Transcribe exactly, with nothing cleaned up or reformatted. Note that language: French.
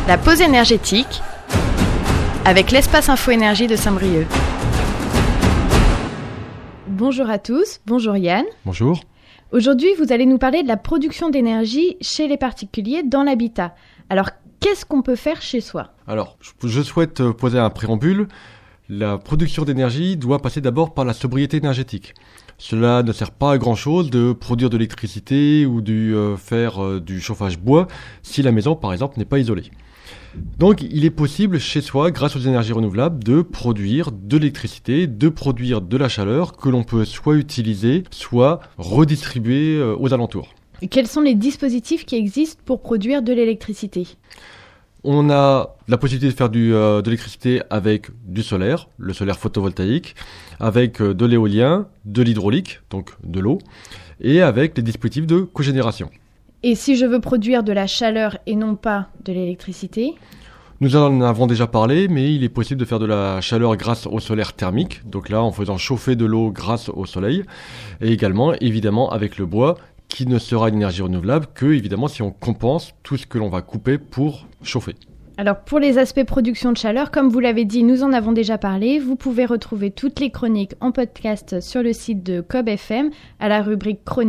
La pause énergétique avec l'espace Info Énergie de Saint-Brieuc. Bonjour à tous, bonjour Yann. Bonjour. Aujourd'hui, vous allez nous parler de la production d'énergie chez les particuliers dans l'habitat. Alors, qu'est-ce qu'on peut faire chez soi ? Alors, je souhaite poser un préambule. La production d'énergie doit passer d'abord par la sobriété énergétique. Cela ne sert pas à grand-chose de produire de l'électricité ou de euh, faire euh, du chauffage bois si la maison, par exemple, n'est pas isolée. Donc, il est possible chez soi, grâce aux énergies renouvelables, de produire de l'électricité, de produire de la chaleur que l'on peut soit utiliser, soit redistribuer euh, aux alentours. Et quels sont les dispositifs qui existent pour produire de l'électricité ? On a la possibilité de faire du, euh, de l'électricité avec du solaire, le solaire photovoltaïque, avec euh, de l'éolien, de l'hydraulique, donc de l'eau, et avec les dispositifs de cogénération. Et si je veux produire de la chaleur et non pas de l'électricité ? Nous en avons déjà parlé, mais il est possible de faire de la chaleur grâce au solaire thermique, donc là en faisant chauffer de l'eau grâce au soleil, et également évidemment avec le bois, qui ne sera une énergie renouvelable que, évidemment, si on compense tout ce que l'on va couper pour chauffer. Alors, pour les aspects production de chaleur, comme vous l'avez dit, nous en avons déjà parlé. Vous pouvez retrouver toutes les chroniques en podcast sur le site de C O B F M à la rubrique chronique.